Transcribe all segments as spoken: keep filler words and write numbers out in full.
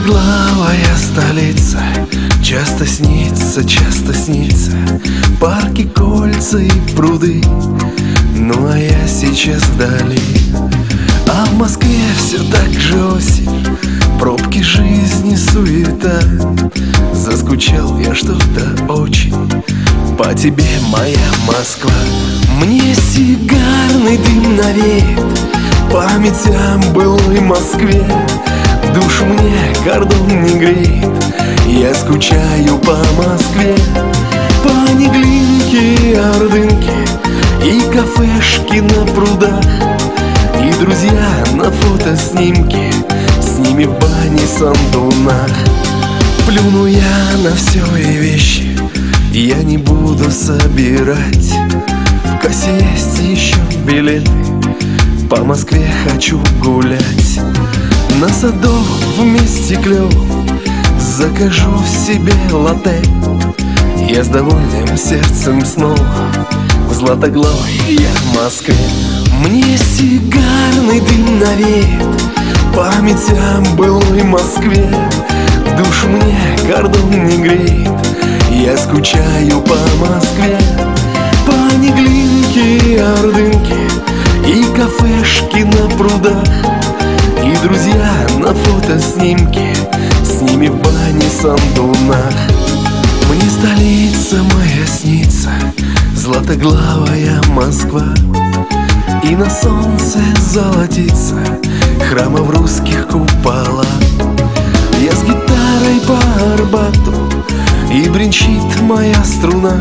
Златоглавая столица, часто снится, часто снится парки, кольца и пруды. Ну а я сейчас вдали, а в Москве все так же осень, пробки жизни, суета. Заскучал я что-то очень по тебе, моя Москва. Мне сигарный дым навеет память о былой Москве. Душу мне кордон не греет, я скучаю по Москве. По Неглинке, Ордынке и кафешки на прудах, и друзья на фотоснимке, с ними в бане, сандунах. Плюну я на все и вещи, я не буду собирать. В кассе есть еще билеты, по Москве хочу гулять. На Садовом вместе клёвом закажу себе латте. Я с довольным сердцем снова Златоглавой я в Москве. Мне сигарный дым навеет память о былой Москве. Душу мне кордон не греет, я скучаю по Москве. По Неглинке, Ордынке и кафешки на прудах, и друзья на фотоснимке, с ними в бане, сандунах. Мне столица моя снится, златоглавая Москва, и на солнце золотится храмов русских купола. Я с гитарой по Арбату, и бренчит моя струна.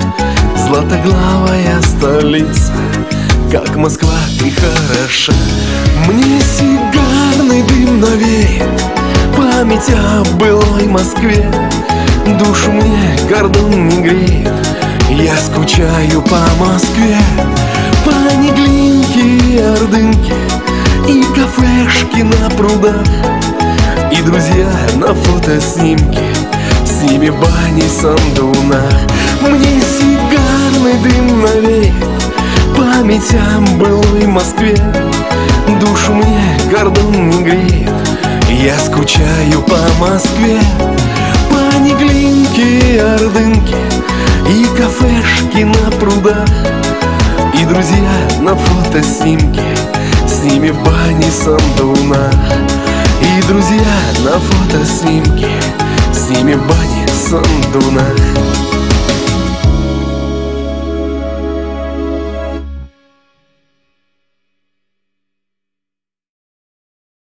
Златоглавая столица, как Москва ты хороша. Мне сигарный дым навеет память о былой Москве. Душу мне кордон не греет, я скучаю по Москве. По Неглинке, Ордынке и кафешки на прудах, и друзья на фотоснимке, с ними в бане, сандунах. Мне сигарный дым навеет память о былой Москве. Душу мне кордон не греет, я скучаю по Москве. По Неглинке, Ордынке и кафешки на прудах, и друзья на фотоснимке, с ними в бане, сандунах. И друзья на фотоснимке, с ними в бане, сандунах.